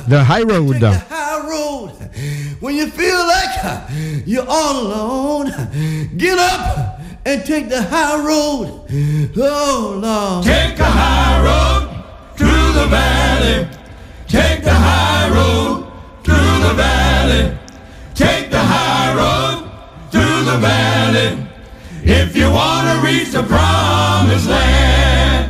The High Road. Take the high road. When you feel like you're all alone, get up and take the high road. Oh, Lord. Take the high road through the valley. Take the high road through the valley. Take the high road through the valley. If you want to reach the promised land.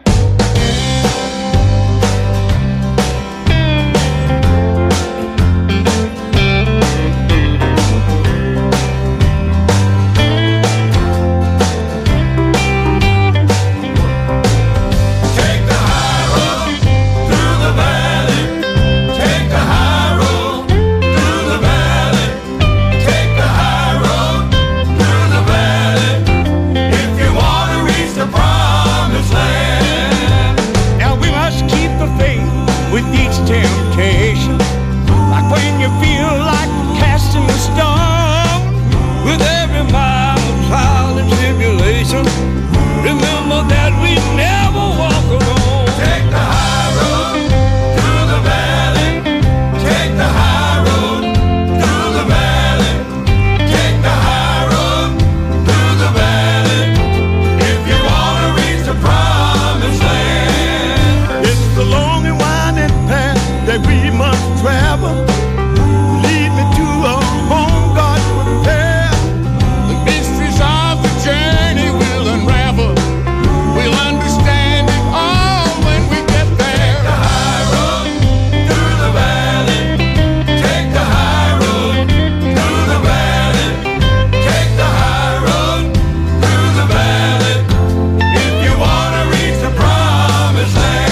Temptation, like when you feel like casting a stone. With every mile of trial and tribulation, remember that we never walk alone. Take the high road through the valley. Take the high road through the valley. Take the high road through the valley. If you want to reach the promised land. It's the long and winding path that we must travel. Lead me to a home God prepared. The mysteries of the journey will unravel. We'll understand it all when we get there. Take the high road through the valley. Take the high road through the valley. Take the high road through the valley. If you want to reach the promised land.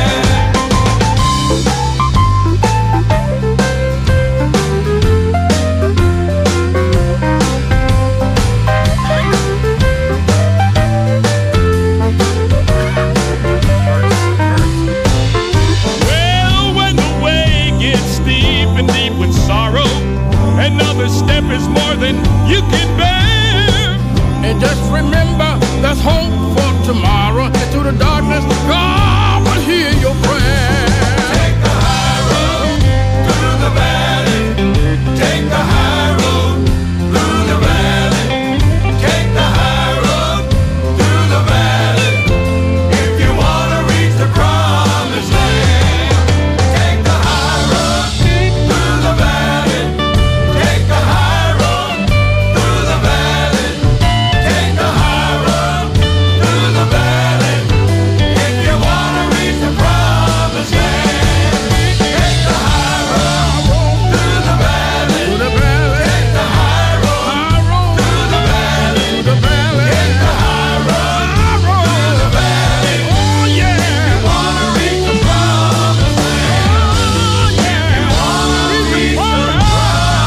Well, when the way gets steep and deep with sorrow, another step is more than you can bear. And just remember, there's hope for tomorrow. And through the darkness, God will hear your prayer. Take the high road through the valley. Take the high road through the valley. Take the high road through the valley. If you want to reach the promised land. Take the high road through the valley. Take the high road through the valley. Take the high road through the valley. If you want to reach the promised land. Take the high road through the valley. Take the high road through the valley. Take the high road through the valley. Oh, yeah. If you want to reach the promised land. If you want to reach the promised land.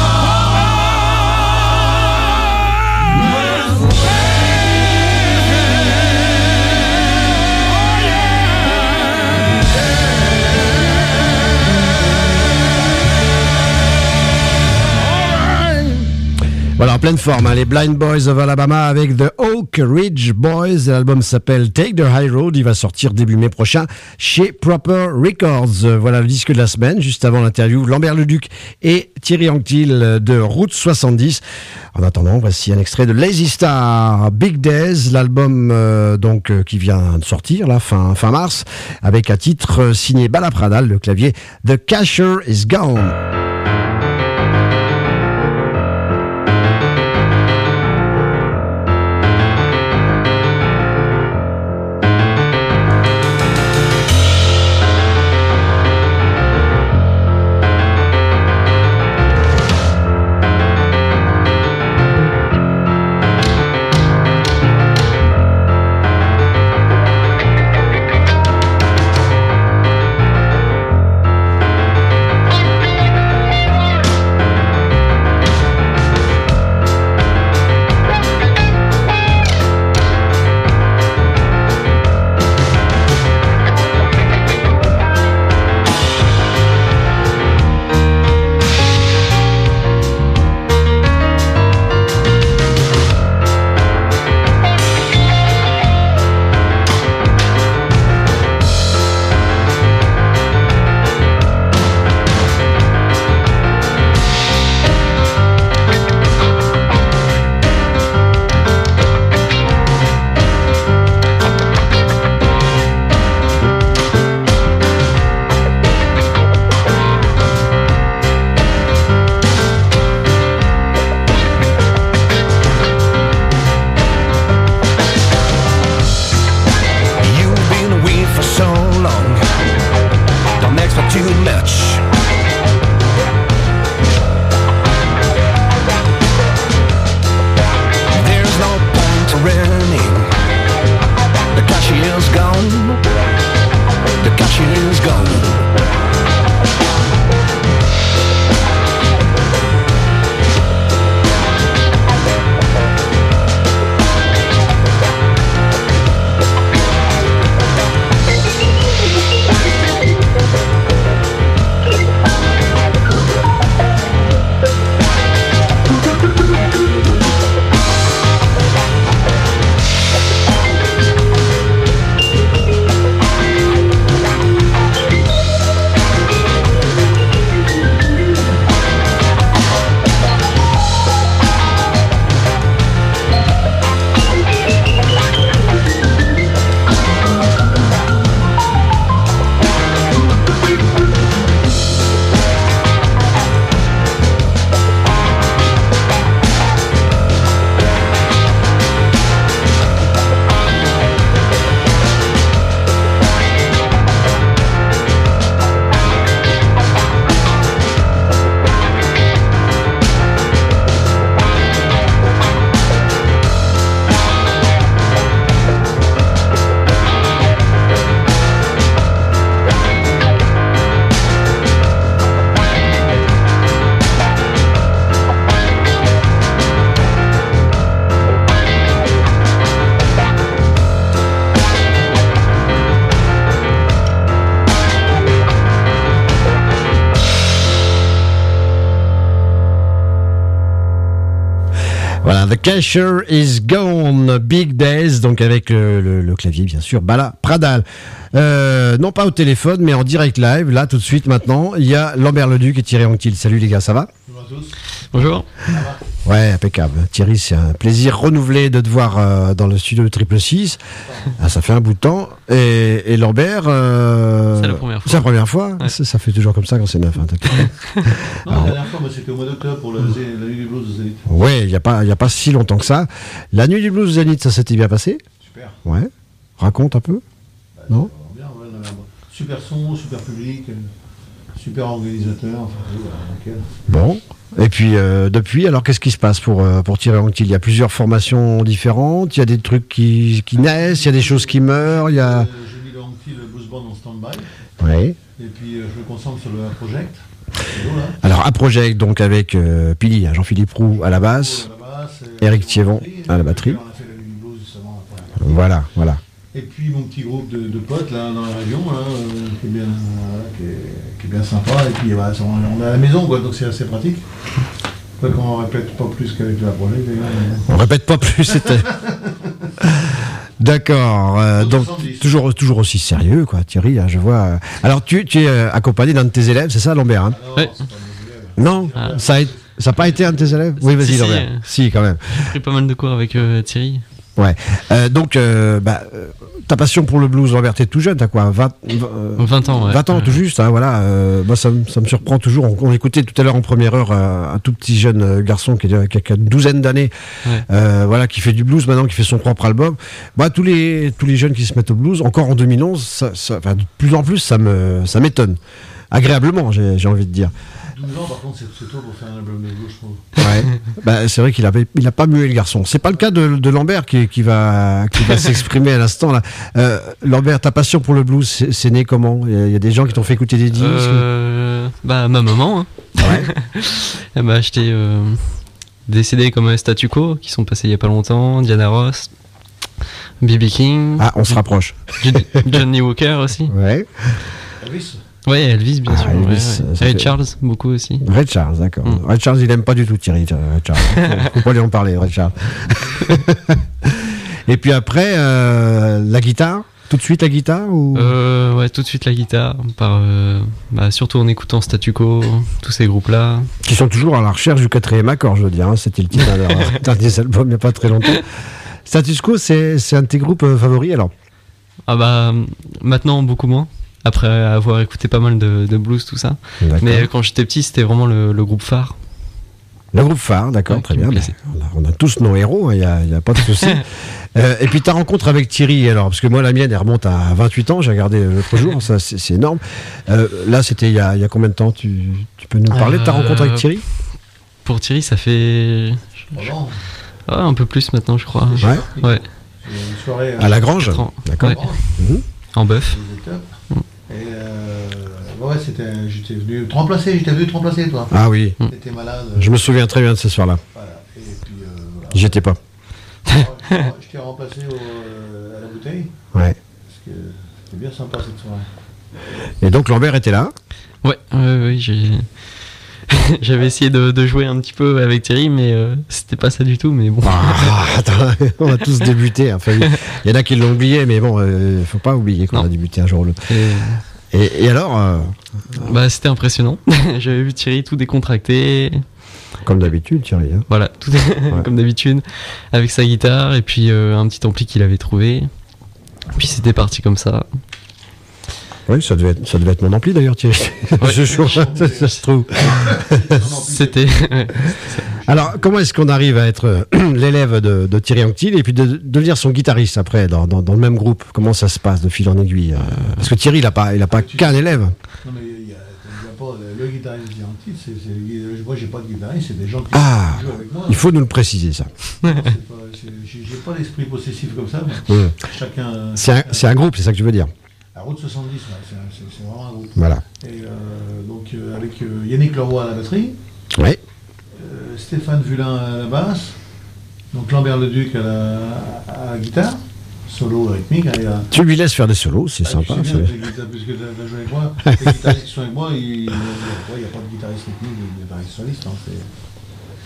Voilà, en pleine forme, hein, les Blind Boys of Alabama avec The Oak Ridge Boys. L'album s'appelle Take the High Road. Il va sortir début mai prochain chez Proper Records. Voilà le disque de la semaine. Juste avant l'interview, Lambert Leduc et Thierry Anctil de Route 70. En attendant, voici un extrait de Lazy Star, Big Days, l'album qui vient de sortir là, fin mars, avec un titre signé Bala Pradal, le clavier The Casher is Gone. Voilà, The Casher is Gone, Big Days, donc avec le clavier, bien sûr, Bala Pradal. Non pas au téléphone, mais en direct live, là, tout de suite, maintenant, il y a Lambert Leduc et Thierry Anctil. Salut les gars, ça va ? Bonjour à tous. Bonjour. Ouais, impeccable. Thierry, c'est un plaisir renouvelé de te voir dans le studio de Triple 6. Ah, ça fait un bout de temps. Et Lambert... C'est la première fois. C'est la première fois. Ouais. Ça fait toujours comme ça quand c'est neuf. Hein, Non, la dernière fois, c'était au mois d'octobre pour la nuit du blues de Zénith. ouais, il y a pas si longtemps que ça. La nuit du blues Zénith, ça s'était bien passé ? Super. Ouais. Raconte un peu. Non ? Bien, ouais, on avait un super son, super public, super organisateur. Enfin, voilà, nickel. Bon. Et puis, depuis, alors qu'est-ce qui se passe pour Thierry Anctil ? Il y a plusieurs formations différentes, il y a des trucs qui naissent, il y a des choses qui meurent, il y a... J'ai mis le Anctil Blues Band en stand-by. Ouais. Et puis, je me concentre sur le Project. C'est beau, là. Alors, un projet donc avec Pili, Jean-Philippe Roux à la basse. À la basse, et Eric Thiévon à la batterie. On a fait la nuit du blues justement après. Voilà. Et puis mon petit groupe de potes là dans la région là, qui est bien sympa. Et puis voilà, on est à la maison quoi, donc c'est assez pratique. Quoi qu'on répète pas plus qu'avec la projet d'ailleurs. On répète pas plus, c'était... D'accord, donc 70. toujours aussi sérieux, quoi, Thierry, hein, je vois. Alors, tu es accompagné d'un de tes élèves, c'est ça, Lambert, hein ? Non, Ouais. c'est pas mes élèves. Non, Ah. ça n'a pas été un de tes élèves ? Oui, vas-y, Si, Lambert. Si, quand même. J'ai pris pas mal de cours avec Thierry. Ouais. Donc, ta passion pour le blues, Lambert, t'es tout jeune, t'as quoi 20 20 ans, ouais. 20 ans, tout juste, hein, voilà. Moi, ça me surprend toujours. On écoutait tout à l'heure en première heure un tout petit jeune garçon qui a une douzaine d'années, Ouais. voilà, qui fait du blues maintenant, qui fait son propre album. Bah, tous les jeunes qui se mettent au blues, encore en 2011, enfin, de plus en plus, ça m'étonne. Agréablement, j'ai envie de dire. 12 ans par contre c'est tôt pour faire un album de blues je trouve. Ouais. Bah, c'est vrai qu'il a pas mué le garçon. C'est pas le cas de Lambert qui va s'exprimer à l'instant là. Lambert, ta passion pour le blues, c'est né comment ? Il y a des gens qui t'ont fait écouter des disques. Ma maman, hein. Ouais. Elle m'a acheté des CD comme Statu Quo, qui sont passés il y a pas longtemps, Diana Ross, B.B. King, Ah, on se rapproche. Johnny Walker aussi. Ouais. Elvis. Ouais, Elvis, bien Ah, sûr. Elvis, ouais. ça Ray fait- Charles, beaucoup aussi. Red Charles, d'accord. Mm. Red Charles, il aime pas du tout Thierry. Red Charles. Faut pas lui en parler, Red Charles. Et puis après, la guitare. Tout de suite la guitare ou... Ouais, tout de suite la guitare, surtout en écoutant Statu Quo, tous ces groupes-là. Qui sont toujours à la recherche du quatrième accord, je veux dire. Hein. C'était le titre d'un de leurs derniers albums il n'y a pas très longtemps. Status Quo, c'est un de tes groupes favoris alors ? Maintenant beaucoup moins, après avoir écouté pas mal de blues, tout ça. D'accord. Mais quand j'étais petit, c'était vraiment le groupe phare. Le groupe phare, d'accord, Ouais, très qui bien. me plaisait. On a tous nos héros, il n'y a pas de souci. Et puis ta rencontre avec Thierry, alors, parce que moi la mienne, elle remonte à 28 ans, j'ai regardé l'autre jour, ça c'est énorme. Là, c'était il y a combien de temps tu peux nous parler de ta rencontre avec Thierry ? Pour Thierry, ça fait 3 ans. un peu plus maintenant, je crois. Ouais. Ouais, C'est une soirée À la Grange 4 ans. D'accord. Ouais. Mhm. En bœuf. Et ouais, j'étais venu te remplacer toi. Ah oui, T'étais malade. je me souviens très bien de ce soir-là. Voilà. Et puis voilà. J'y étais pas. Je t'ai remplacé à la bouteille. Ouais. Parce que c'était bien sympa cette soirée. Et donc Lambert était là. Ouais, j'avais essayé de jouer un petit peu avec Thierry, mais c'était pas ça du tout, mais bon. Ah, attends, on a tous débuté. Enfin, il y en a qui l'ont oublié, mais bon, faut pas oublier qu'on Non. a débuté un jour ou l'autre. Et, Et alors, c'était impressionnant. J'avais vu Thierry tout décontracté, comme d'habitude, Thierry. Hein. voilà, tout comme d'habitude, avec sa guitare et puis un petit ampli qu'il avait trouvé. Puis c'était parti comme ça. Oui, ça devait être mon ampli d'ailleurs, Thierry. Ce jour, ça se trouve. C'était. Alors, comment est-ce qu'on arrive à être l'élève de Thierry Anctil et puis de devenir son guitariste après dans le même groupe ? Comment ça se passe de fil en aiguille Parce que Thierry, il a pas qu'un élève. Non mais il y a pas le guitariste Anctil, moi j'ai pas de guitariste, c'est des gens qui Ah, jouent avec moi. il faut nous le préciser ça. J'ai pas l'esprit possessif comme ça, mais Mmh. chacun. C'est un groupe, c'est ça que je veux dire. La route 70, ouais, c'est vraiment un groupe. Voilà. Et donc avec Yannick Leroy à la batterie, Oui. Stéphane Vulin à la basse, donc Lambert Leduc à la guitare, solo rythmique. Hein, Tu lui laisses faire des solos, c'est sympa. Tu sais bien, c'est- puisque tu as joué avec moi, les guitaristes qui sont avec moi, il n'y a pas de guitariste rythmique, de guitariste soliste. Hein,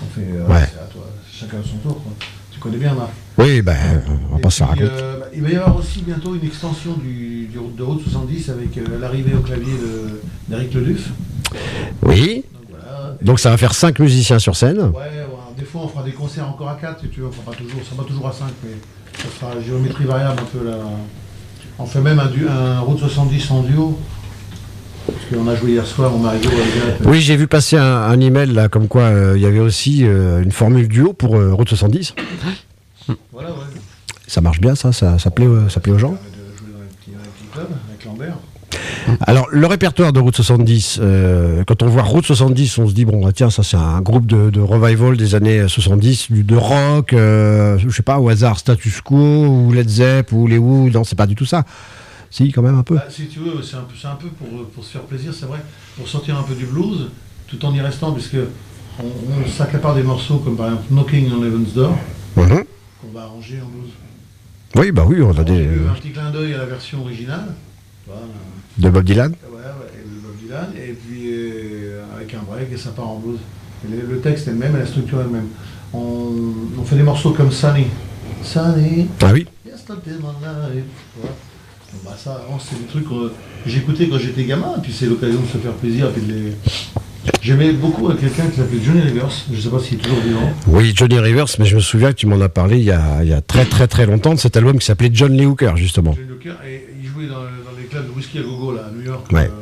On fait, Ouais. c'est à toi, chacun à son tour, quoi. Tu connais bien, Marc. Oui, ben, on va pas se la raconter. Il va y avoir aussi bientôt une extension de Route 70 avec l'arrivée au clavier d'Éric Leduff. Oui, Donc voilà. donc ça va faire 5 musiciens sur scène. Ouais, des fois on fera des concerts encore à 4, si tu veux, enfin pas toujours, ça va toujours à 5, mais ça sera géométrie variable un peu là. On fait même un Route 70 en duo. Parce qu'on a joué hier soir au Marigot avec Oui, j'ai vu passer un email là, comme quoi il y avait aussi une formule duo pour Route 70. Voilà, ouais. Ça marche bien, ça plaît aux gens. On permet de jouer dans les petits clubs avec Lambert. Alors, le répertoire de Route 70, quand on voit Route 70, on se dit, bon, bah, tiens, ça c'est un groupe de revival des années 70, de rock, je sais pas, au hasard, Status Quo, ou Led Zepp, ou les Who, non, c'est pas du tout ça. Si, quand même un peu. Bah, si tu veux, c'est un peu pour se faire plaisir, c'est vrai, pour sortir un peu du blues, tout en y restant, puisque on s'accapare des morceaux comme par exemple Knocking on Heaven's Door, Mhm. qu'on va arranger en blues. Oui, bah oui, on a J'ai des... eu un petit clin d'œil à la version originale. Voilà. de Bob Dylan. Ouais, et de Bob Dylan, et puis avec un break, et ça part en blues. Et le texte est le même, et la structure est le même. On fait des morceaux comme Sunny. Sunny, Ah oui. yesterday my life. Voilà. Donc, bah, ça, c'est des trucs que j'écoutais quand j'étais gamin, et puis c'est l'occasion de se faire plaisir. Et puis de les... J'aimais beaucoup quelqu'un qui s'appelait Johnny Rivers, je ne sais pas s'il est toujours vivant. Oui, Johnny Rivers, mais je me souviens que tu m'en as parlé il y a très très très longtemps de cet album qui s'appelait John Lee Hooker, justement. Johnny Hooker, et il jouait dans les clubs de whisky à gogo là, à New York. Ouais.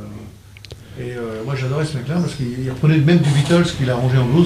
Moi j'adorais ce mec-là parce qu'il reprenait même du Beatles qu'il a arrangé en blues.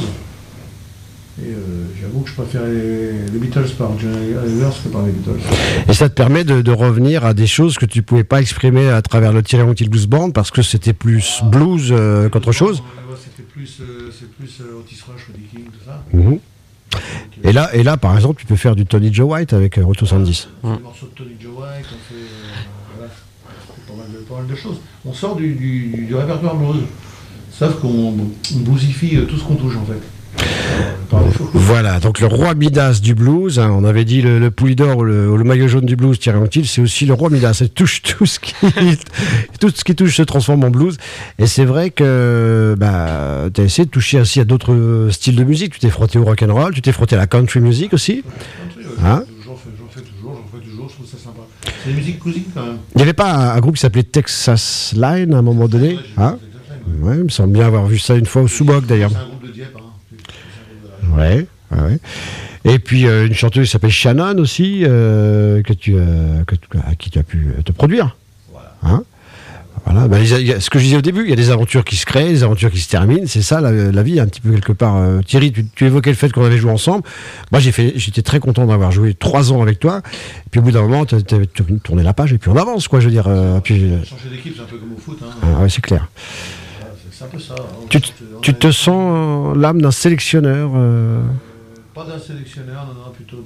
Et j'avoue que je préférais les Beatles par Johnny Rivers que par les Beatles. Et ça te permet de revenir à des choses que tu pouvais pas exprimer à travers le Thierry Ronquil Blues Band parce que c'était plus blues qu'autre chose. C'était plus Otis Rush, Woody King, tout ça. Mhm. Et là, par exemple, tu peux faire du Tony Joe White avec Route 70. On fait des morceaux de Tony Joe White, on fait voilà, pas mal de choses. On sort du répertoire blues, sauf qu'on bluesifie tout ce qu'on touche en fait. Par défaut. Voilà, donc le roi Midas du blues, hein, on avait dit le poulie d'or ou le maillot jaune du blues, Thierry Ronquil, c'est aussi le roi Midas, il touche tout ce qui touche se transforme en blues, et c'est vrai que bah, tu as essayé de toucher aussi à d'autres styles de musique, tu t'es frotté au rock'n'roll, tu t'es frotté à la country music aussi, hein? J'en fais toujours, je trouve ça sympa. C'est des musiques cousines quand même. Il n'y avait pas un groupe qui s'appelait Texas Line à un moment donné, Ouais, j'ai hein? vu Texas Line, ouais. Ouais, il me semble bien avoir vu ça une fois au Sous-Boc d'ailleurs. C'est un groupe de Dieppe, hein. C'est un groupe de la région. Ouais. Et puis une chanteuse qui s'appelle Shannon aussi, à qui tu as pu te produire. Voilà. Hein, voilà. Ben, ce que je disais au début, il y a des aventures qui se créent, des aventures qui se terminent. C'est ça la vie, un petit peu quelque part. Thierry, tu évoquais le fait qu'on avait joué ensemble. Moi, j'étais très content d'avoir joué 3 ans avec toi. Et puis au bout d'un moment, tu tourné la page et puis on avance, quoi. Je veux dire. Puis, Changer d'équipe, c'est un peu comme au foot. Hein. ouais, c'est clair. Voilà, c'est un peu ça. Hein. Tu te sens l'âme d'un sélectionneur. Pas d'un sélectionneur, non, plutôt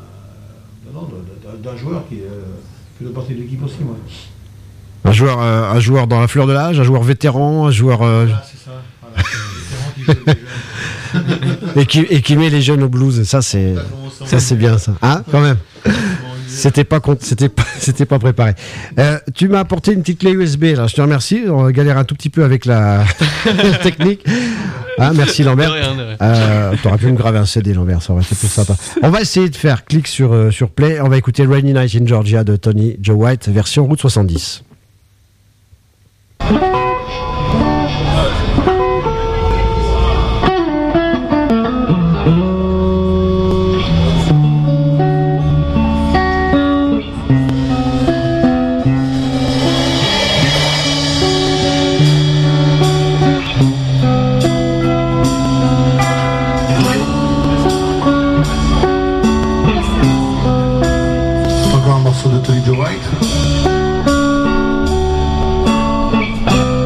d'un joueur qui fait partie de l'équipe aussi, moi. Un joueur dans la fleur de l'âge, un joueur vétéran, un joueur Voilà, c'est ça. Voilà. C'est différent qui joue les jeunes. et qui met les jeunes au blues. Ça c'est bien ça. Hein, quand même. C'était pas préparé. Tu m'as apporté une petite clé USB là. Je te remercie. On galère un tout petit peu avec la technique. Hein, merci Lambert. De rien. T'aurais pu me graver un CD Lambert, ça aurait été plus sympa. On va essayer de faire clic sur play. On va écouter Rainy Night in Georgia de Tony Joe White, version Route 70. Encore un morceau de Tony Joe White.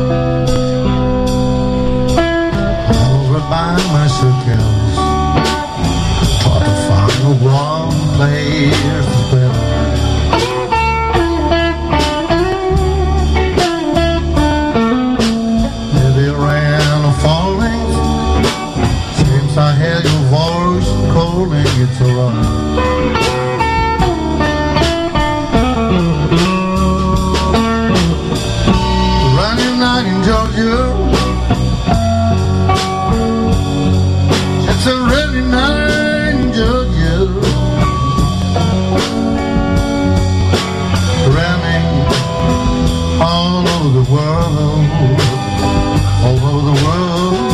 world.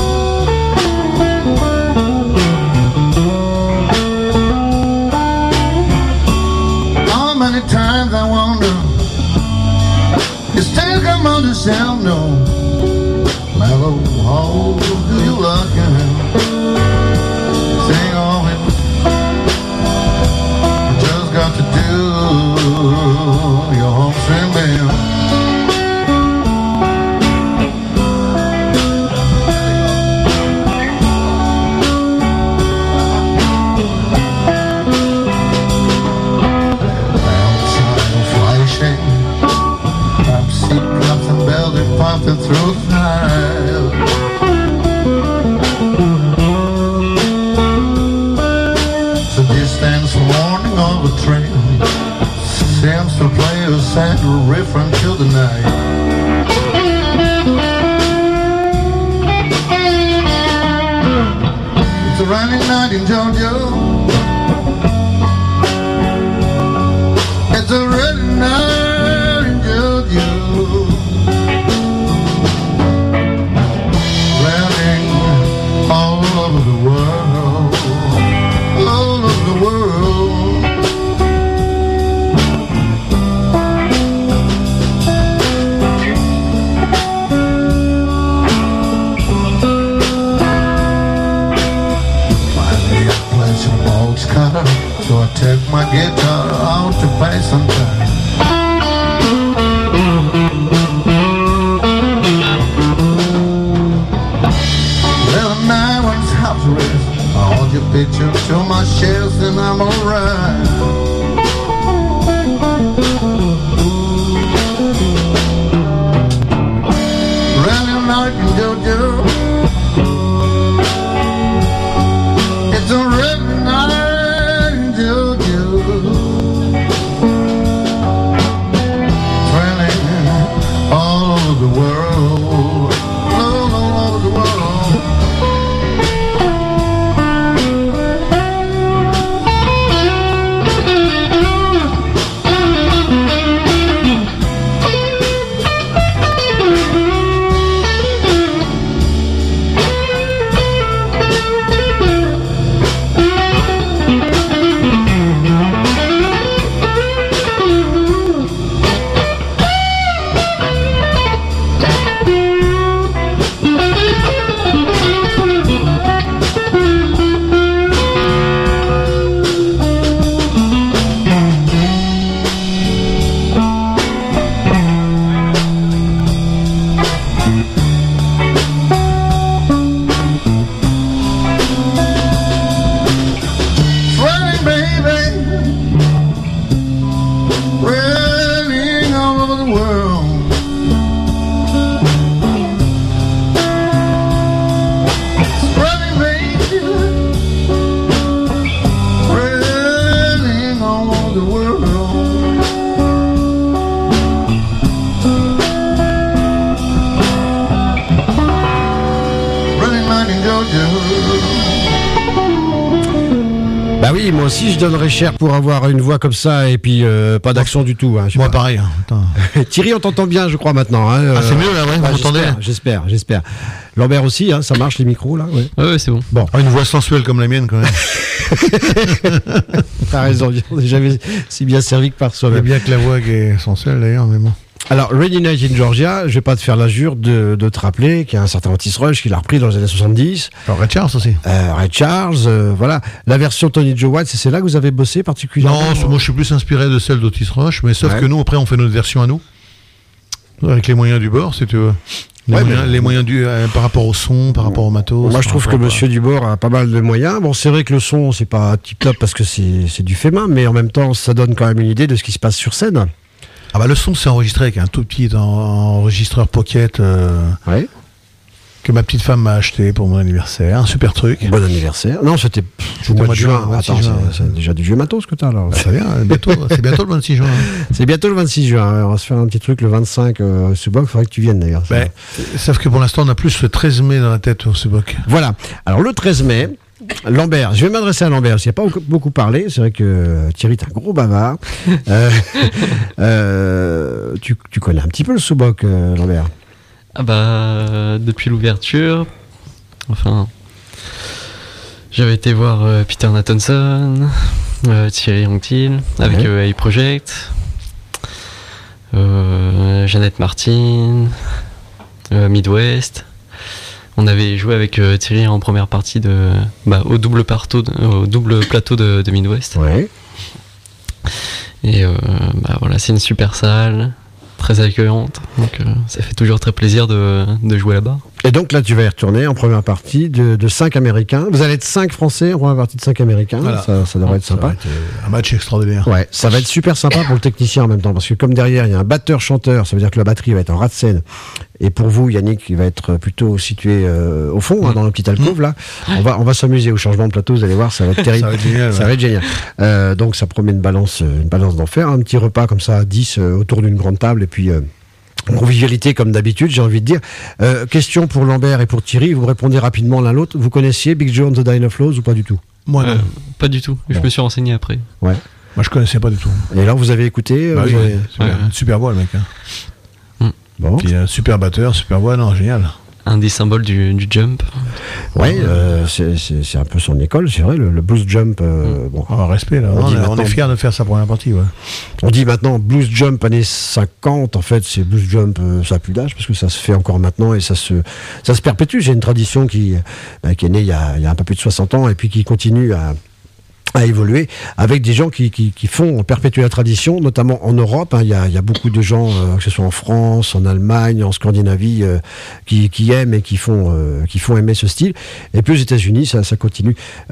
How many times I wonder, you still come on to sound no. Mellow, how do you like him? Sing on it. You just got to do your home swing band. Pumping through the night. The distance warning of a train seems to play a sad riff until the night. It's a rainy night in Georgia. It's a rainy night in Georgia. All over the world, all over the world. Finally I play some box cutter, so I take my guitar out to play some time. I hold your picture to my shelves and I'm alright. Running like in Georgia. It's a running night in Georgia. Running all over the world. All over the world. Bah oui, moi aussi je donnerais cher pour avoir une voix comme ça et puis pas d'action du tout. Hein, Moi pareil. Hein. Thierry, on t'entend bien, je crois maintenant. Hein, Ah, c'est mieux là, ouais, vous m'entendez? J'espère. Lambert aussi, hein, ça marche les micros là. Ouais. Ouais, c'est bon. Bon, Ah, une voix sensuelle comme la mienne quand même. t'as raison, on n'est jamais si bien servi que par Il y a soi-même. bien que la voix qui est sensuelle d'ailleurs, mais bon. Alors, Rainy Night in Georgia, je vais pas te faire l'injure de te rappeler qu'il y a un certain Otis Rush qui l'a repris dans les années 70. Alors Ray Charles aussi. Ray Charles, voilà. La version Tony Joe White, c'est là que vous avez bossé particulièrement? Non, moi je suis plus inspiré de celle d'Otis Rush, mais sauf Ouais. que nous après on fait notre version à nous. Avec les moyens du bord, si tu veux. Ouais, Les moyens par rapport au son, par rapport au matos. Moi, je trouve que Monsieur Dubord a pas mal de moyens. Bon, c'est vrai que le son, c'est pas tip top parce que c'est du fait main, mais en même temps, ça donne quand même une idée de ce qui se passe sur scène. Ah bah le son c'est enregistré avec un tout petit enregistreur pocket Ouais. que ma petite femme m'a acheté pour mon anniversaire. Un super truc. Bon anniversaire. Non, c'était au mois de juin. 26 Attends, juin. c'est déjà du vieux matos que t'as là. Bah, ça vient, c'est bientôt le 26 juin. C'est bientôt le 26 juin. On va se faire un petit truc le 25 ce bloc. Il faudrait que tu viennes d'ailleurs. Ben, sauf que pour l'instant on a plus le 13 mai dans la tête pour ce bloc. Voilà. Alors le 13 mai, Lambert, je vais m'adresser à Lambert, parce qu'il n'y a pas beaucoup parlé, c'est vrai que Thierry est un gros bavard. Tu connais un petit peu le sous-boc, Lambert? Ah bah, depuis l'ouverture, enfin, j'avais été voir Peter Nathanson, Thierry Anctil, avec Ouais. A-Project, Jeannette Martin, Midwest. On avait joué avec Thierry en première partie au double plateau de Midwest. Ouais. Et voilà, c'est une super salle, très accueillante, donc ça fait toujours très plaisir de jouer là-bas. Et donc là, tu vas y retourner en première partie de 5 Américains. Vous allez être 5 Français en première partie de 5 Américains. Voilà. Ça devrait être Ça va sympa. être, un match extraordinaire. Ouais, ça va être super sympa pour le technicien en même temps, parce que comme derrière il y a un batteur-chanteur, ça veut dire que la batterie va être en ras de scène. Et pour vous, Yannick, il va être plutôt situé au fond, dans le petit alcôve là. On va s'amuser au changement de plateau, vous allez voir, ça va être terrible. Ça va être génial. Ça va être génial. Donc ça promet une balance d'enfer, un petit repas comme ça à 10 autour d'une grande table et puis convivialité comme d'habitude, j'ai envie de dire. Question pour Lambert et pour Thierry, vous répondez rapidement l'un l'autre. Vous connaissiez Big Joe and the Dynaflows ou pas du tout? Moi, non. Pas du tout, je Bon. me suis renseigné après. Ouais. Moi, je connaissais pas du tout. Et alors vous avez écouté Bah vous oui, avez- super, ouais. super voix, le mec. Hein. Bon. Puis, super batteur, super voix, non, génial. Un des symboles du jump. Ouais, c'est un peu son école, c'est vrai, le blues jump. Bon, Oh, respect, là. On On, dit est, on maintenant- est fiers de faire sa première partie, ouais. on dit maintenant blues jump années 50, en fait c'est blues jump, ça a plus d'âge parce que ça se fait encore maintenant et ça se perpétue. J'ai une tradition qui est née il y a un peu plus de 60 ans et puis qui continue à évoluer avec des gens qui font perpétuer la tradition, notamment en Europe. Hein. Il y a beaucoup de gens, que ce soit en France, en Allemagne, en Scandinavie, qui aiment et qui font aimer ce style. Et puis aux États-Unis, ça continue.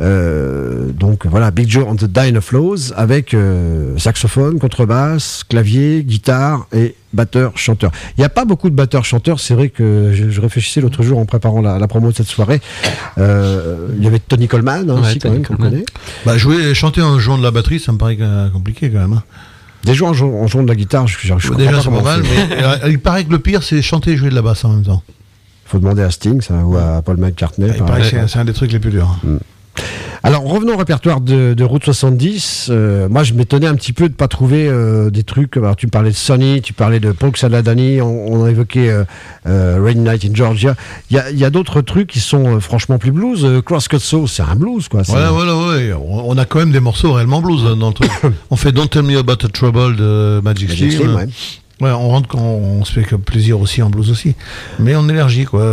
Donc voilà, Big Joe and the Dynaflows avec saxophone, contrebasse, clavier, guitare et batteur-chanteur. Il n'y a pas beaucoup de batteurs-chanteurs. C'est vrai que je réfléchissais l'autre jour en préparant la promo de cette soirée. Il y avait Tony Coleman hein, Ouais, aussi, quand Tony même, qu'on Coleman. connaît. Bah, chanter en jouant de la batterie, ça me paraît compliqué quand même. Hein. Des gens en jouant de la guitare, je comprends Déjà, pas c'est pas comment mal, on fait. mais il paraît que le pire, c'est chanter et jouer de la basse en même temps. Faut demander à Sting ça, ou à Paul McCartney. Il par paraît que exemple. c'est un des trucs les plus durs. Alors revenons au répertoire de Route 70. Moi je m'étonnais un petit peu de pas trouver des trucs. Alors, tu me parlais de Sonny, tu parlais de Paul Saladani, on a évoqué Rainy Night in Georgia. Il y a d'autres trucs qui sont franchement plus blues. Crosscut Soul, c'est un blues quoi. C'est- Ouais. On a quand même des morceaux réellement blues dans le truc. On fait Don't Tell Me About the Trouble de Magic Magic Slim. Slim, ouais. Ouais, on rentre quand on se fait que plaisir aussi en blues aussi. Mais on élargit quoi.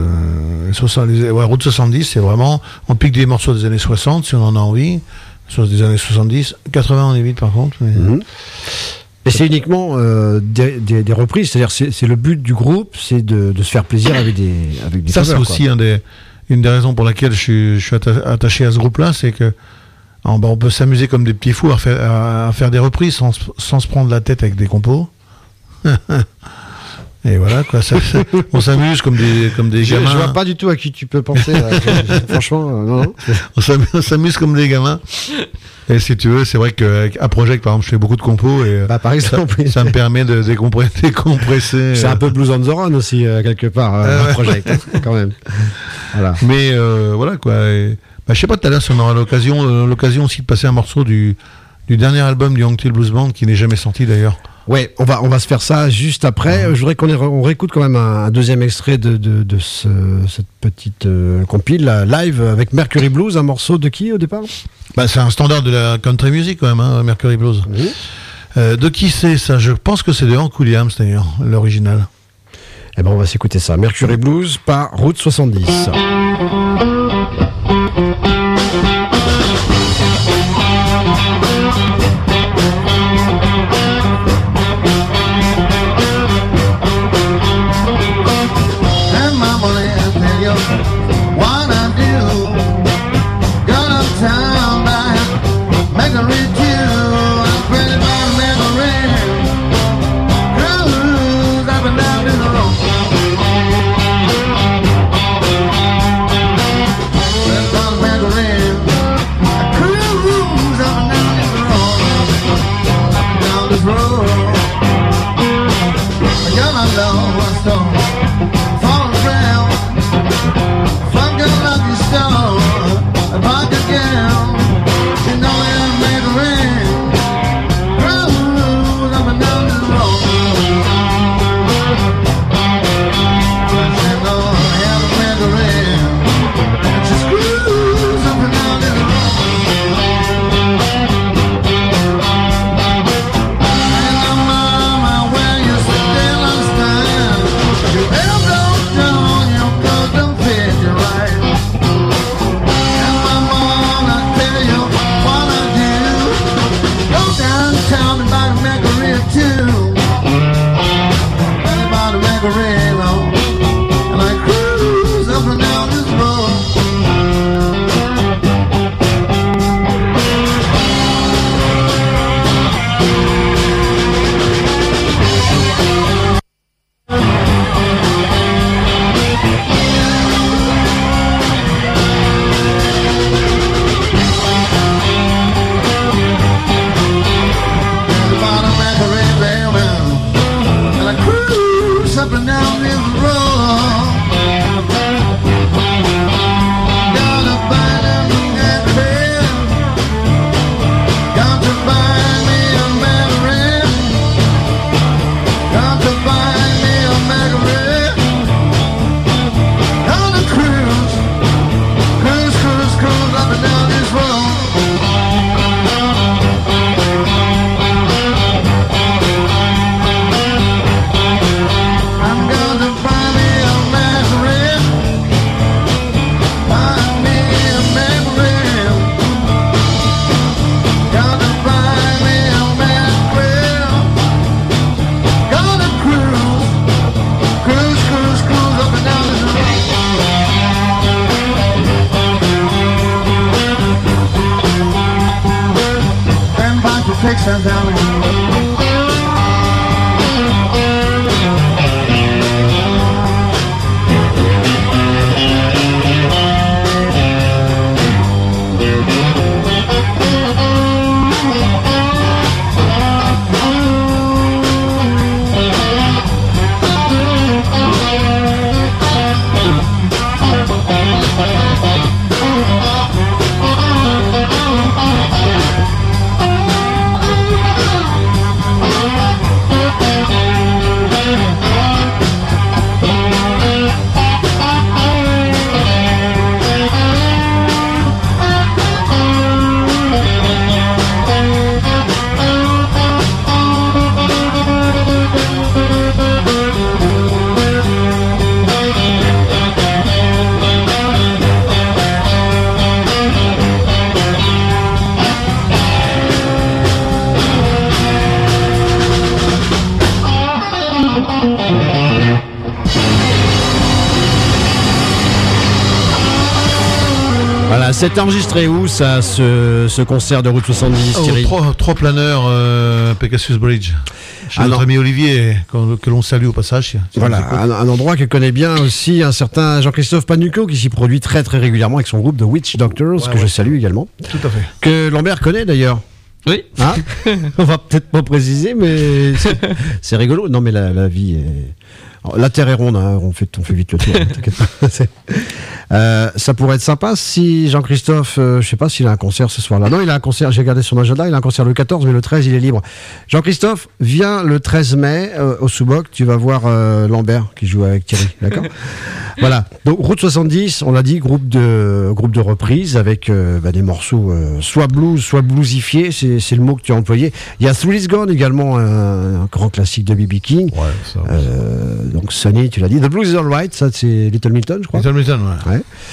Route 70, c'est vraiment. On pique des morceaux des années 60 si on en a envie. Soit des années 70. 80 on évite par contre. Mais... Mhm. Et c'est uniquement des reprises, c'est-à-dire c'est le but du groupe, c'est de se faire plaisir avec des Ça, c'est covers, quoi. aussi une des raisons pour laquelle je suis attaché à ce groupe-là, c'est que on peut s'amuser comme des petits fous à faire des reprises sans se prendre la tête avec des compos. Et voilà, quoi. On s'amuse comme des Je gamins. vois pas du tout à qui tu peux penser. Là. Franchement, non. On s'amuse comme des gamins. Et si tu veux, c'est vrai qu'à Project, par exemple, je fais beaucoup de compos et Bah, par exemple, ça me permet de décompresser. c'est un peu Blues on the Run aussi, quelque part, un Project, hein, quand même. Voilà. Mais voilà quoi. Et, je sais pas, tout à l'heure, si on aura l'occasion aussi de passer un morceau du dernier album du Young Till Blues Band qui n'est jamais sorti d'ailleurs. Ouais, on va se faire ça juste après. Je voudrais qu'on réécoute quand même un deuxième extrait de cette petite compile là, live avec Mercury Blues, un morceau de qui au départ? C'est un standard de la country music quand même, hein, Mercury Blues. De qui c'est ça? Je pense que c'est de Hank Williams d'ailleurs, l'original. Eh ben on va s'écouter ça. Mercury Blues par Route 70. And mama, let me tell you what I do. Got uptown by Mercury too. I'm pretty by Mercury. Cruise up and down in the road. That's by Mercury. Cruise up and down in the road. Up and down this road. You're my love, what's the Listen to me. Voilà, c'est enregistré où ça, ce concert de Route 70, Thierry? Trois planeurs Pegasus Bridge. Chez Ah notre non. ami Olivier, que l'on salue au passage. si Voilà, on nous écoute. un endroit que connaît bien aussi un certain Jean-Christophe Panucco qui s'y produit très très régulièrement avec son groupe The Witch Doctors, que je salue également. Tout à fait. Que Lambert connaît d'ailleurs. Oui. Hein on va peut-être pas préciser, mais c'est rigolo. Non, mais la vie est. La terre est ronde, hein, on fait vite le tour, hein, t'inquiète pas. Ça pourrait être sympa si Jean-Christophe, je sais pas s'il a un concert ce soir-là. Non, il a un concert, j'ai regardé son agenda, il a un concert le 14, mais le 13, il est libre. Jean-Christophe, viens le 13 mai au Sous-Boc, tu vas voir Lambert qui joue avec Thierry, d'accord? Voilà, donc Route 70, on l'a dit, groupe de reprise avec des morceaux soit blues, soit bluesifiés, c'est le mot que tu as employé. Il y a Thrill Is Gone également, un grand classique de B.B. King. Ouais, ça. Donc Sonny, tu l'as dit. The Blues is Alright, ça c'est Little Milton, je crois. Little Milton, ouais.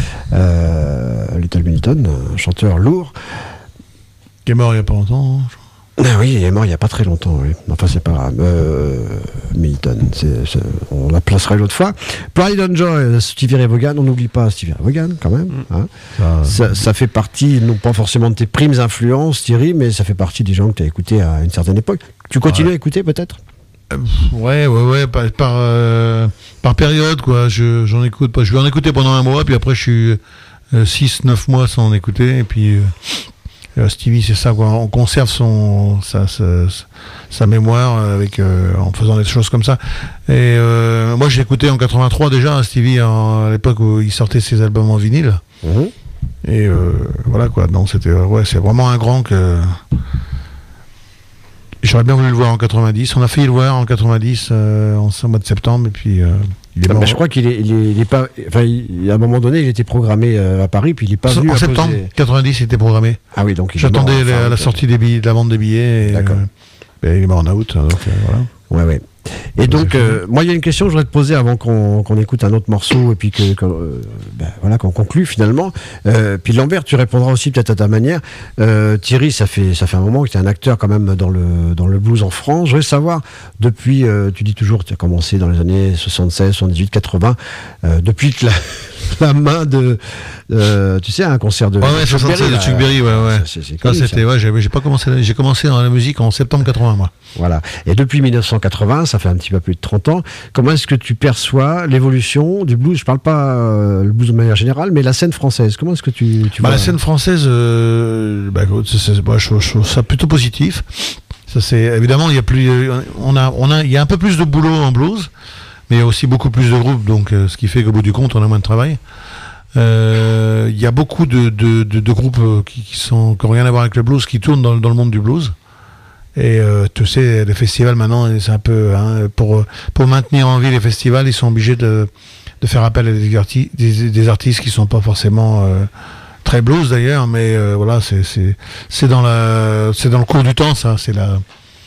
Ouais. Little Milton, un chanteur lourd. Qui est mort il n'y a pas longtemps. Hein. Ah oui, il est mort il n'y a pas très longtemps, oui. Enfin, c'est pas grave. Milton, on la placera une autre fois. Pride and Joy, Stevie Ray Vaughan, on n'oublie pas Stevie Ray Vaughan quand même. Hein. Ça fait partie, non pas forcément de tes primes influences, Thierry, mais ça fait partie des gens que tu as écoutés à une certaine époque. Tu continues à écouter peut-être? Ouais, par période, quoi. J'en écoute pas. Je vais en écouter pendant un mois, puis après, je suis 6-9 mois sans en écouter, et puis Stevie, c'est ça, quoi. On conserve sa mémoire en faisant des choses comme ça. Et moi, j'ai écouté en 83 déjà, hein, Stevie, à l'époque où il sortait ses albums en vinyle. Et voilà, quoi. Donc, c'est vraiment un grand que. J'aurais bien voulu le voir en 90. On a failli le voir en 90 en mois de septembre, et puis il est mort. Je crois qu'il est pas. Enfin, à un moment donné, il était programmé à Paris, puis il est pas venu. En septembre 90, il était programmé. Ah oui, donc j'attendais la sortie des billets, de la vente des billets. D'accord. Il est mort en août, donc voilà. Ouais. Et donc, moi, il y a une question que je voudrais te poser avant qu'on écoute un autre morceau et puis qu'on conclue finalement. Puis Lambert, tu répondras aussi peut-être à ta manière. Thierry, ça fait un moment que tu es un acteur quand même dans le blues en France. Je voudrais savoir, depuis, tu dis toujours que tu as commencé dans les années 76, 78, 80, depuis que la main de, tu sais, un concert de Chuck Berry, de Chuck Berry, ouais. J'ai commencé dans la musique en septembre 80, moi. Voilà. Et depuis 1980, ça fait un petit peu plus de 30 ans, comment est-ce que tu perçois l'évolution du blues? Je parle pas le blues de manière générale, mais la scène française. Comment est-ce que tu vois la scène française, je trouve ça plutôt positif. Ça, c'est évidemment, il y a plus, il y a un peu plus de boulot en blues, mais il y a aussi beaucoup plus de groupes, donc ce qui fait qu'au bout du compte, on a moins de travail. Il y a beaucoup de groupes qui n'ont rien à voir avec le blues, qui tournent dans le monde du blues. Et tu sais, les festivals maintenant, c'est un peu pour maintenir en vie les festivals, ils sont obligés de faire appel à des artistes qui sont pas forcément très blues d'ailleurs, mais voilà, c'est dans le cours du temps, ça.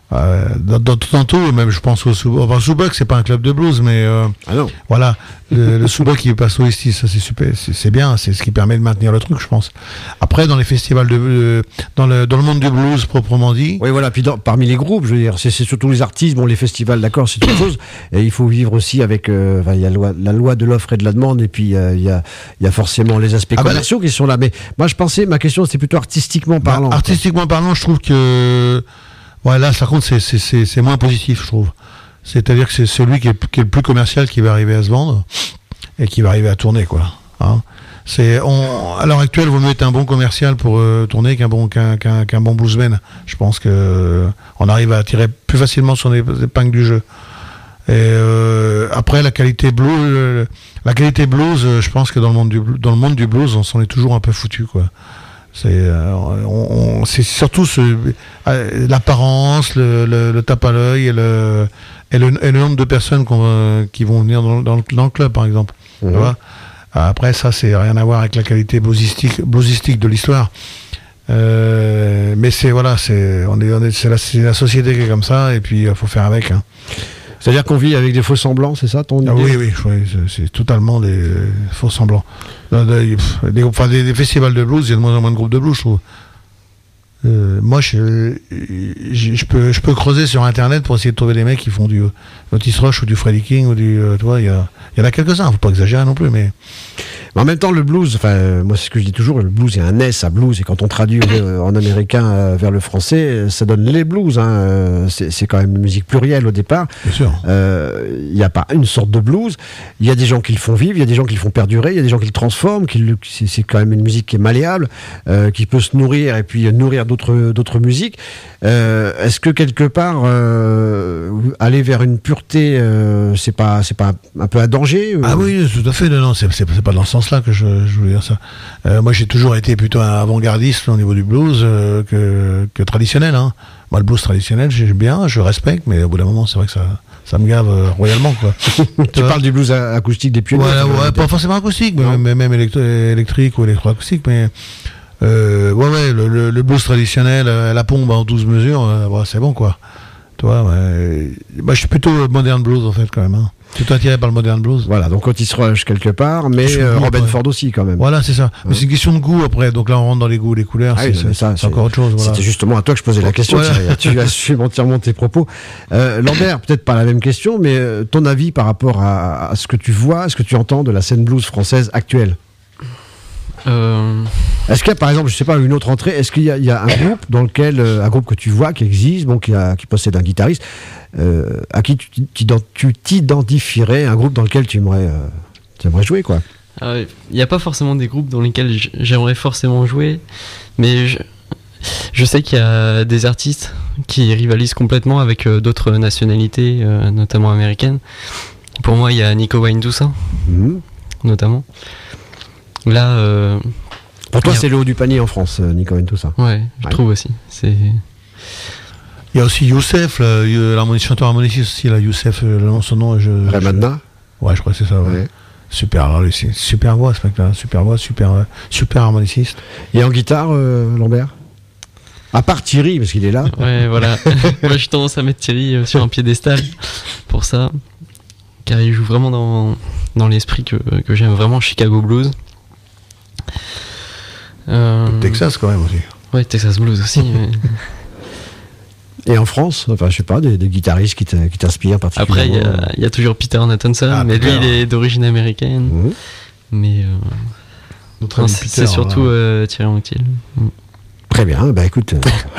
Dans tout, même je pense au Soubok. Enfin, Soubok, c'est pas un club de blues, mais Ah non. voilà, le Soubok qui passe au Estis, ça c'est super, c'est bien, c'est ce qui permet de maintenir le truc, je pense. Après, dans les festivals dans le monde du blues proprement dit, Oui, voilà. Puis parmi les groupes, je veux dire, c'est surtout les artistes. Bon, les festivals, d'accord, c'est une chose. Et il faut vivre aussi avec. Enfin, il y a la loi de l'offre et de la demande, et puis il y a forcément les aspects commerciaux qui sont là. Mais moi, je pensais, ma question, c'était plutôt artistiquement parlant. Artistiquement parlant, je trouve que ouais, là, par contre, c'est moins positif, je trouve. C'est-à-dire que c'est celui qui est le plus commercial qui va arriver à se vendre et qui va arriver à tourner, quoi. Hein, à l'heure actuelle, il vaut mieux être un bon commercial pour tourner qu'un bon bluesman. Je pense que on arrive à tirer plus facilement sur les épingles du jeu. Et après, la qualité blues, je pense que dans le monde du blues, on s'en est toujours un peu foutu, quoi. C'est surtout l'apparence, le tape à l'œil et le nombre de personnes qui vont venir dans le club, par exemple. Tu vois. Après, ça, c'est rien à voir avec la qualité bluesistique de l'histoire. Mais c'est la société qui est comme ça, et puis il faut faire avec. Hein. C'est-à-dire qu'on vit avec des faux semblants, c'est ça ton idée? Oui, c'est totalement des faux semblants. Des festivals de blues, il y a de moins en moins de groupes de blues, je trouve. Moi, je peux creuser sur Internet pour essayer de trouver des mecs qui font du Otis Rush ou du Freddie King ou du, tu vois, il y en a quelques-uns. Faut pas exagérer non plus, mais en même temps, le blues, enfin, moi, c'est ce que je dis toujours, le blues, il y a un S à blues, et quand on traduit en américain vers le français, ça donne les blues. Hein. C'est quand même une musique plurielle au départ. bien sûr. Il n'y a pas une sorte de blues. Il y a des gens qui le font vivre, il y a des gens qui le font perdurer, il y a des gens qui le transforment. C'est quand même une musique qui est malléable, qui peut se nourrir et puis nourrir d'autres musiques. Est-ce que quelque part, aller vers une pureté, c'est pas un peu un danger? Ah oui, tout à fait. Non, c'est pas dans ce sens-là que je voulais dire ça. Moi, j'ai toujours été plutôt un avant-gardiste au niveau du blues que traditionnel. Hein. Moi, le blues traditionnel, j'aime bien, je respecte, mais au bout d'un moment, c'est vrai que ça me gave royalement, quoi. Tu parles du blues acoustique des pionniers? Ouais, pas forcément acoustique, mais même électrique ou électroacoustique, mais le blues traditionnel, la pompe en 12 mesures, c'est bon, quoi. Tu vois, je suis plutôt modern blues, en fait, quand même. Hein. Plutôt attiré par le modern blues. Voilà, donc Otis Rush quelque part, mais Robin Ford aussi, quand même. Voilà, c'est ça. Mais c'est une question de goût, après. Donc là, on rentre dans les goûts, les couleurs. C'est encore autre chose. Voilà. C'était justement à toi que je posais la question. Voilà. Tu as su entièrement tes propos. Lambert, peut-être pas la même question, mais ton avis par rapport à ce que tu vois, à ce que tu entends de la scène blues française actuelle? Est-ce qu'il y a, par exemple, je sais pas, une autre entrée, est-ce qu'il y a un groupe dans lequel, un groupe que tu vois, qui existe, bon, qui possède un guitariste, à qui tu t'identifierais, un groupe dans lequel tu aimerais jouer, quoi? Il n'y a pas forcément des groupes dans lesquels j'aimerais forcément jouer, mais je sais qu'il y a des artistes qui rivalisent complètement avec d'autres nationalités, notamment américaines. Pour moi, il y a Nico Wayne-Toussaint, notamment. Là, pour toi, c'est le haut du panier en France, Nico Wayne-Toussaint. Ouais, je trouve aussi. Il y a aussi Youssef, chanteur harmoniciste aussi, là, Youssef, son nom. Ramadna. Ouais, je crois que c'est ça. Ouais. Super, alors lui, c'est super voix, ce mec-là, super voix, super harmoniciste. Et en guitare, Lambert? À part Thierry, parce qu'il est là. Ouais, voilà. Moi, j'ai tendance à mettre Thierry sur un piédestal pour ça, car il joue vraiment dans l'esprit que j'aime vraiment, Chicago Blues. Texas quand même aussi. Ouais, Texas Blues aussi. Et en France, enfin je sais pas, des guitaristes qui t'inspirent particulièrement. Après, il y a toujours Peter Nathanson, mais Peter, lui il est d'origine américaine. Mais c'est surtout Thierry Anctil. Très bien, bah écoute,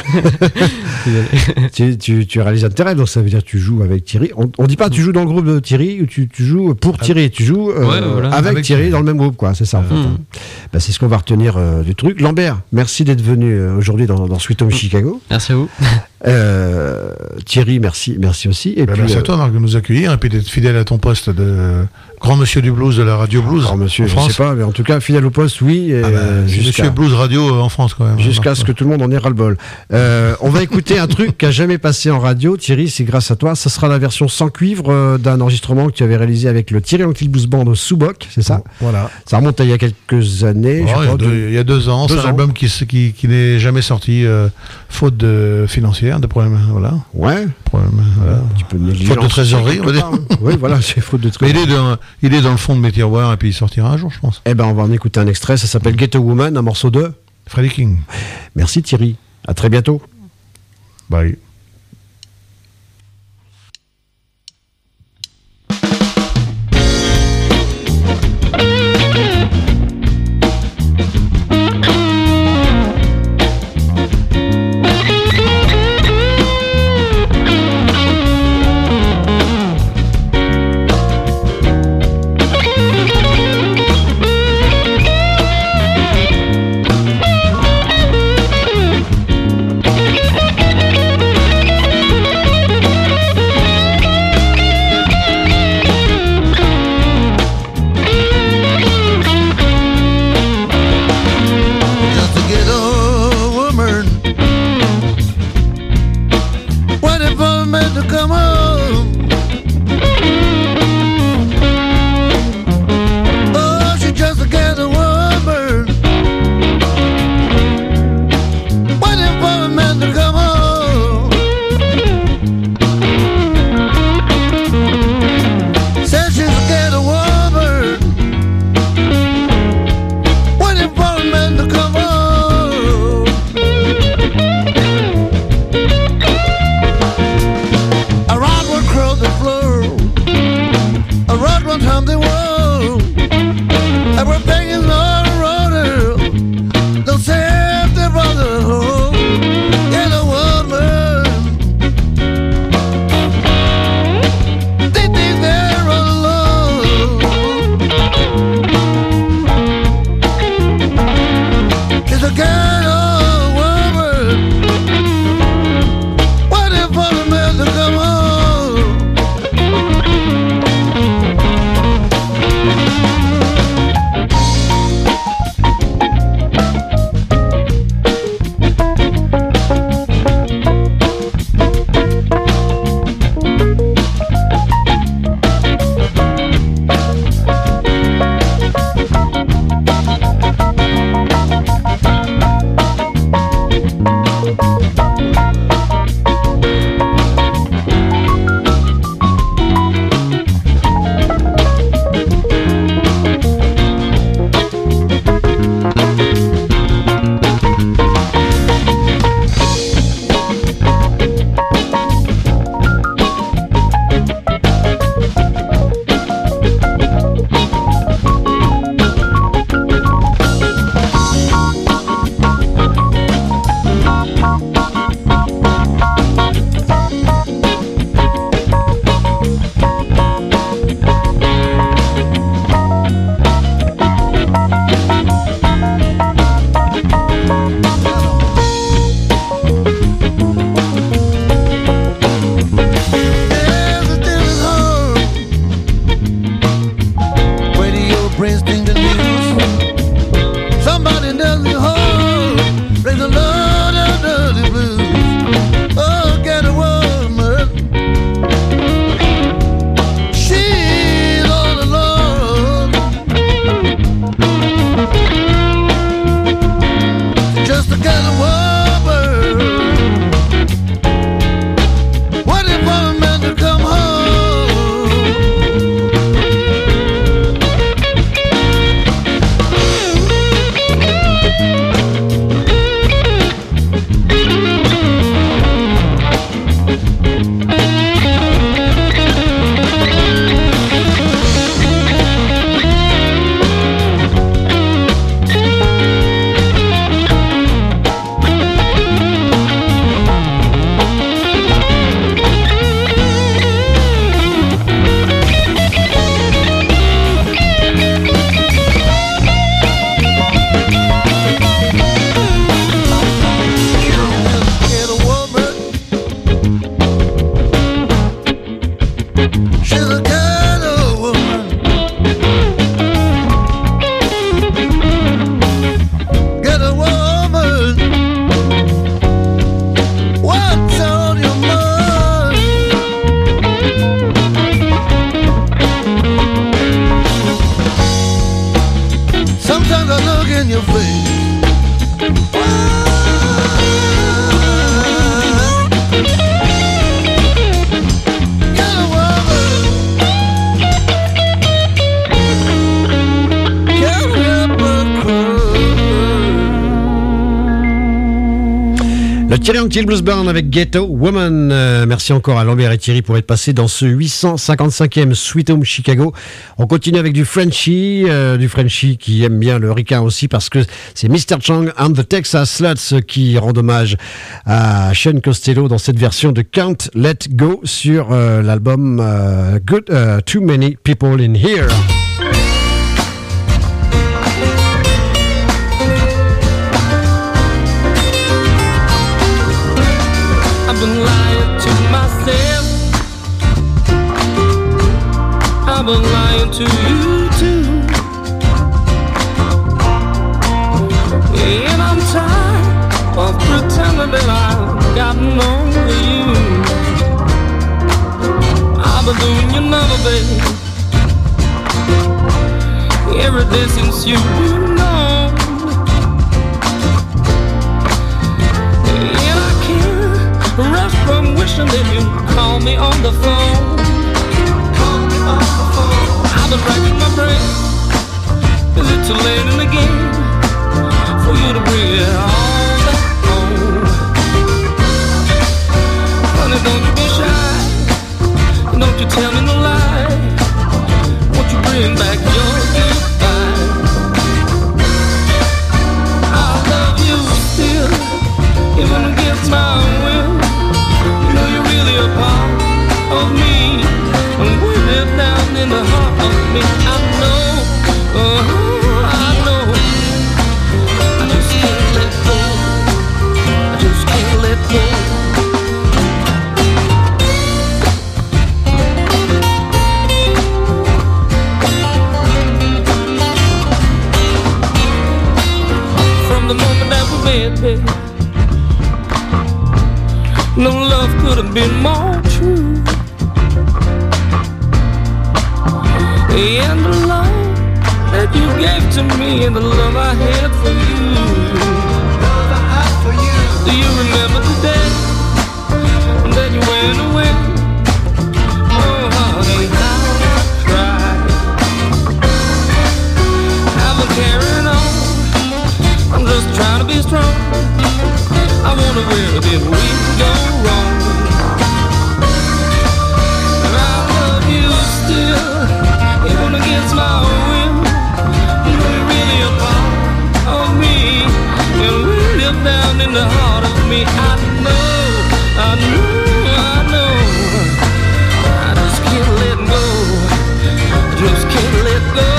tu réalises un terrain, donc ça veut dire que tu joues avec Thierry. On dit pas tu joues dans le groupe de Thierry ou tu joues pour Thierry, tu joues avec Thierry dans le même groupe, quoi. C'est ça en fait. Bah, c'est ce qu'on va retenir du truc. Lambert, merci d'être venu aujourd'hui dans Sweet Home Chicago. Merci à vous. Thierry, merci aussi. Et puis, merci à toi Marc de nous accueillir et puis d'être fidèle à ton poste de grand monsieur du blues de la radio blues. Grand monsieur, en France. Je sais pas, mais en tout cas fidèle au poste, oui. Monsieur blues radio en France quand même. Jusqu'à ce que tout le monde en ait ras-le-bol. On va écouter un truc qui a jamais passé en radio, Thierry, c'est grâce à toi. Ça sera la version sans cuivre d'un enregistrement que tu avais réalisé avec le Thierry Anctil Blues Band au Soubok, c'est ça? Voilà. Ça remonte à il y a quelques années. années. je Oh, crois, il y a 2 ans, 2 c'est ans. un album qui n'est jamais sorti, faute de financière, de problèmes, voilà. Ouais, Problème, voilà. un petit peu de négligence. Faute de trésorerie, on va dire. Oui, voilà, c'est faute de Mais trésorerie. il est dans le fond de mes tiroirs et puis il sortira un jour, je pense. Eh ben, on va en écouter un extrait. Ça s'appelle Get a Woman, un morceau de. Freddie King. Merci Thierry. À très bientôt. Bye. Thank the look in your face. Le Thierry Until Blues Band avec Ghetto Woman. Merci encore à Lambert et Thierry pour être passés dans ce 855e Sweet Home Chicago. On continue avec du Frenchie qui aime bien le ricain aussi parce que c'est Mr. Chang and the Texas Sluts qui rend hommage à Sean Costello dans cette version de Can't Let Go sur l'album Too Many People in Here. I've been lying to myself. I've been lying to you too. And I'm tired of pretending that I've gotten over you. I've been doing you number, baby, every day since you've been gone. And I can't rest from wishing that you'd call me on the phone. I've been racking my brain. Is it too late in the game for you to bring it all back home? Honey, don't you be shy. Don't you tell me no lie. Won't you bring back your goodbye? I love you still, even against my will. You know you're really a part of me, and we live down in the heart of me. I know, I know. I just can't let go. I just can't let go. From the moment that we met, baby, no love could have been more true. And the love that you gave to me, and the love I had for you. Do you remember the day that you went away? Oh, honey, how I cried. I've been carrying on. I'm just trying to be strong. I wonder where did we go wrong? And I love you still, even against my will. You know you're really a part of me, and we live down in the heart of me. I know, I know, I know. I just can't let go. Just can't let go.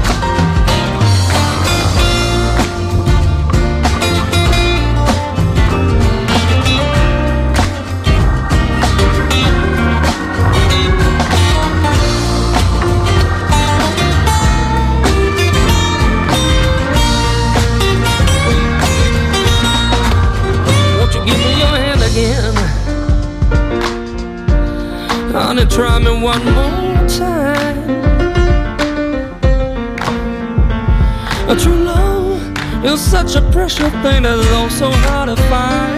Honey, try me one more time. A true love is such a precious thing that's also hard to find.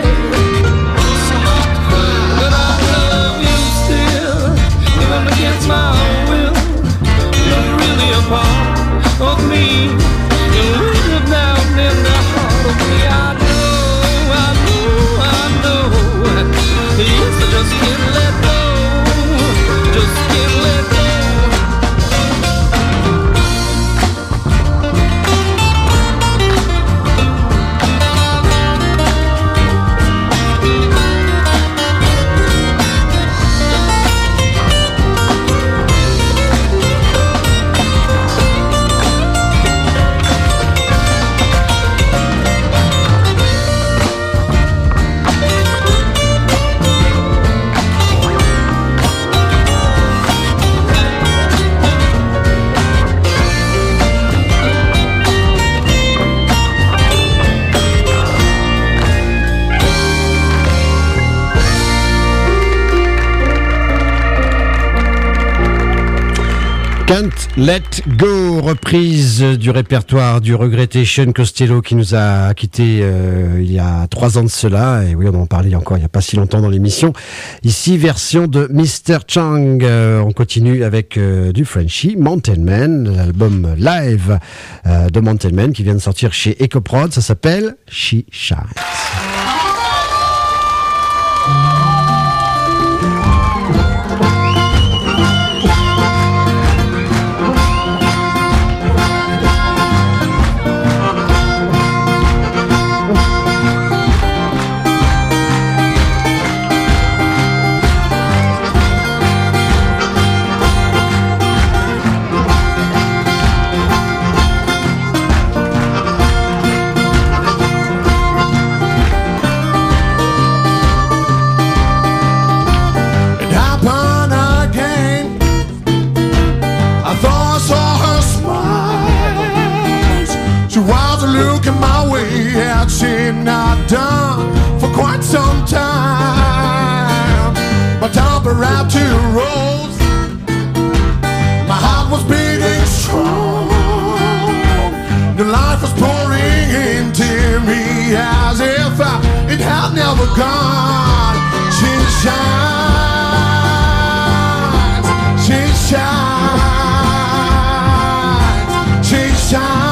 But I love you still, even against my will. You're really a part of me, and we live down in the heart of me. I know, I know, I know. Yes, I just can't let go. Just can't let go. Can't Let Go, reprise du répertoire du regretté Sean Costello qui nous a quittés il y a 3 ans de cela. Et oui, on en parlait encore il n'y a pas si longtemps dans l'émission. Ici, version de Mr. Chang. On continue avec du Frenchy, Mountain Man, l'album live de Mountain Man qui vient de sortir chez Ecoprod. Ça s'appelle She Shines. Looking my way out, she not done for quite some time. My temperature rose, my heart was beating strong. The life was pouring into me as if it had never gone. She shines, she shines, she shines.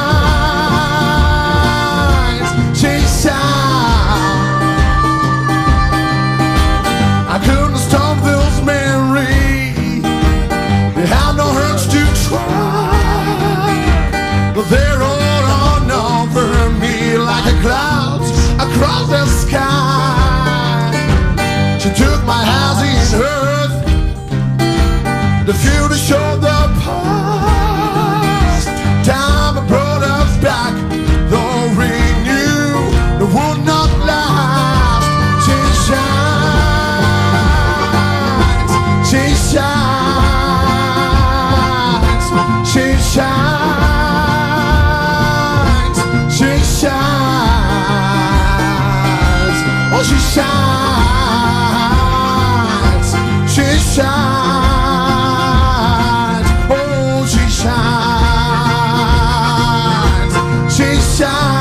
I couldn't stop those memories. They had no urge to try, but they're all on over me like the clouds across the sky. She took my hands in earth, the future showed the past. Time brought us back, though we knew it would not last. She shines, she shines, she shines, she shines, oh she shines, she shines, oh she shines, she shines.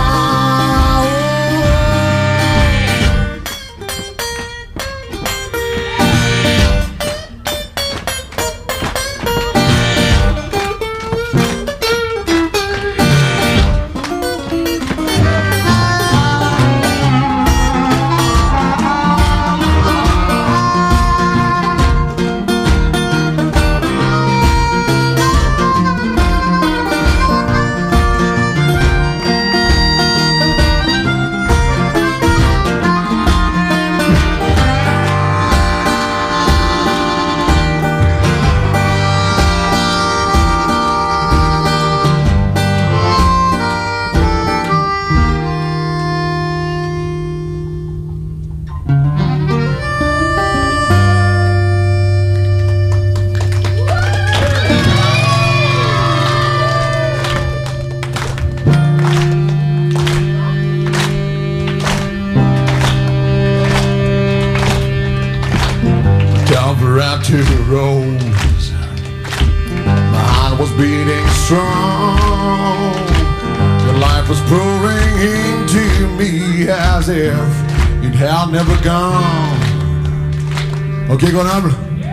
To the rose, my heart was beating strong. The life was pouring into me as if it had never gone. Okay, go on.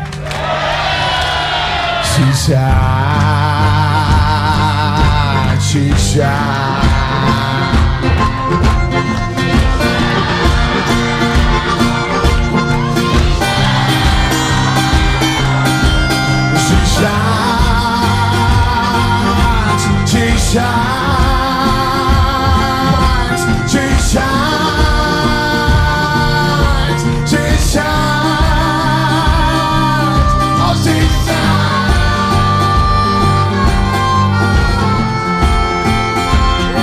She shines, she shines. She shines, she shines, she shines, oh she shines.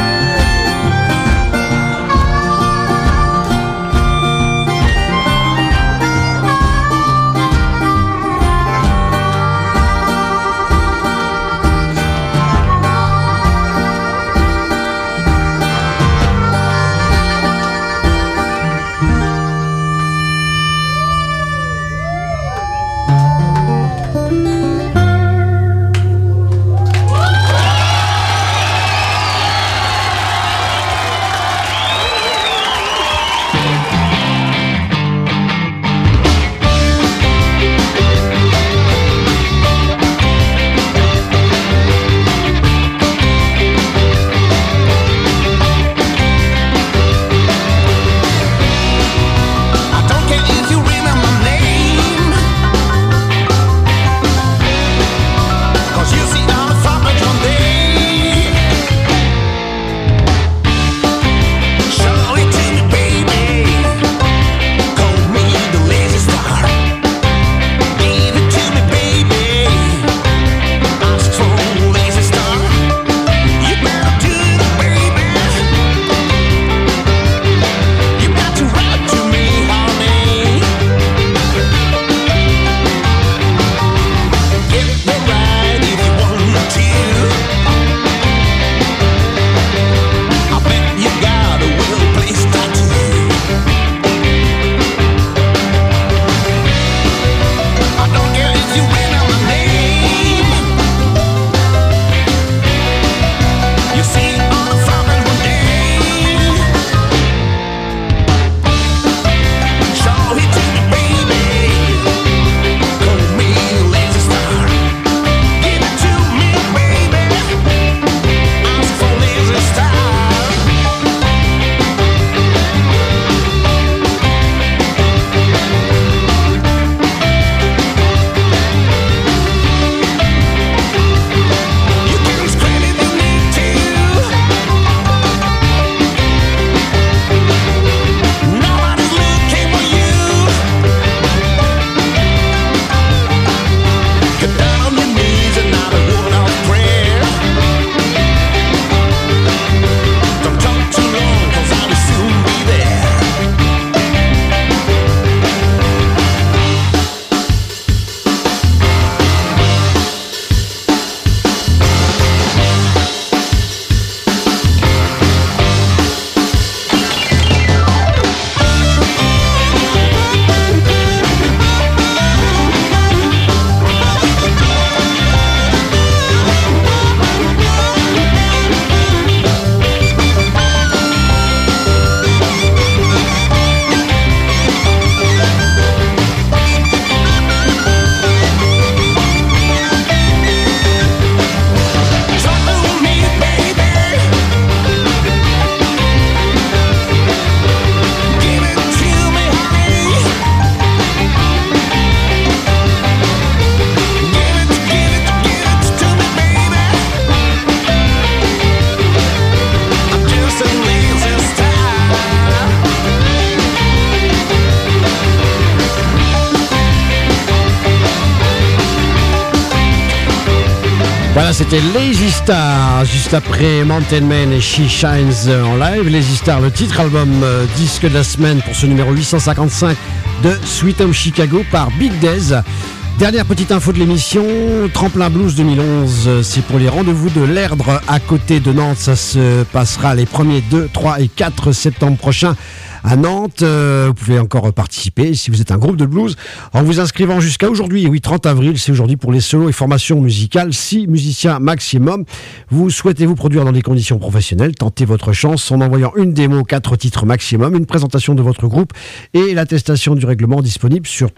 C'était Lazy Star, juste après Mountain Man et She Shines en live. Lazy Star, le titre album disque de la semaine pour ce numéro 855 de Sweet Home Chicago par Big Dez. Dernière petite info de l'émission, Tremplin Blues 2011, c'est pour les rendez-vous de l'Erdre à côté de Nantes. Ça se passera les 1er, 2, 3 et 4 septembre prochains à Nantes. Vous pouvez encore participer si vous êtes un groupe de blues en vous inscrivant jusqu'à aujourd'hui. Oui, 30 avril, c'est aujourd'hui pour les solos et formations musicales. 6 musiciens maximum. Vous souhaitez vous produire dans des conditions professionnelles, tentez votre chance en envoyant une démo, 4 titres maximum, une présentation de votre groupe et l'attestation du règlement disponible sur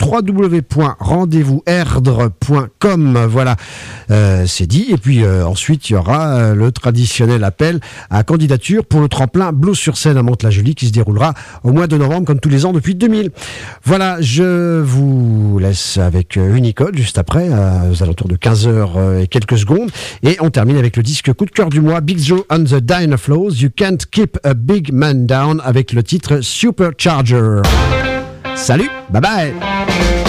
www.rendezvouserdre.com. Voilà, c'est dit. Et puis ensuite, il y aura le traditionnel appel à candidature pour le tremplin Blues sur scène à Mantes-la-Jolie qui se déroulera au mois de novembre, comme tous les ans depuis 2000. Voilà, je vous laisse avec Unicode juste après, aux alentours de 15h et quelques secondes. Et on termine avec le disque coup de cœur du mois, Big Joe and the Dynaflows, You Can't Keep a Big Man Down, avec le titre Supercharger. Salut, bye bye.